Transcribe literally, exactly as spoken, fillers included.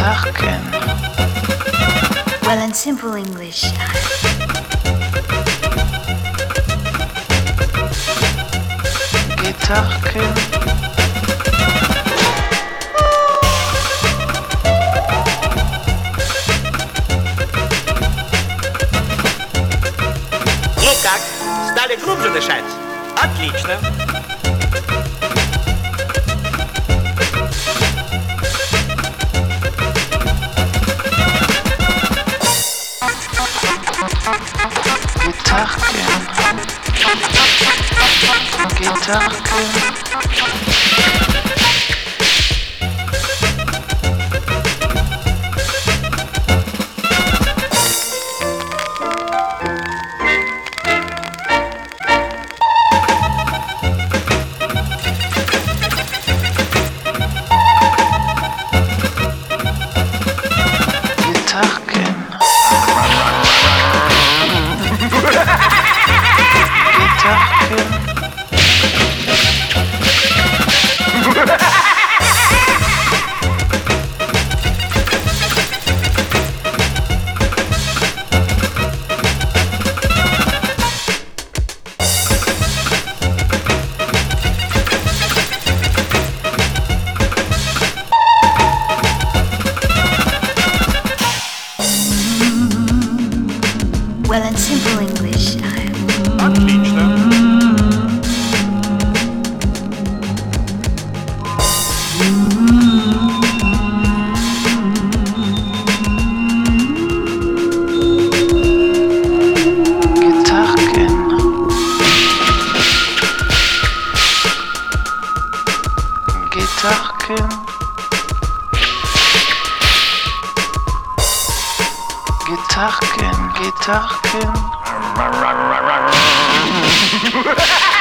Gitarken. Well, in simple English. Gitarken. Ну как, стали глубже дышать? Отлично. Gitarken. Gitarken. Gitarken. Well, in simple English. Отлично. Gitarken. Gitarken. Gitarken, Gitarken.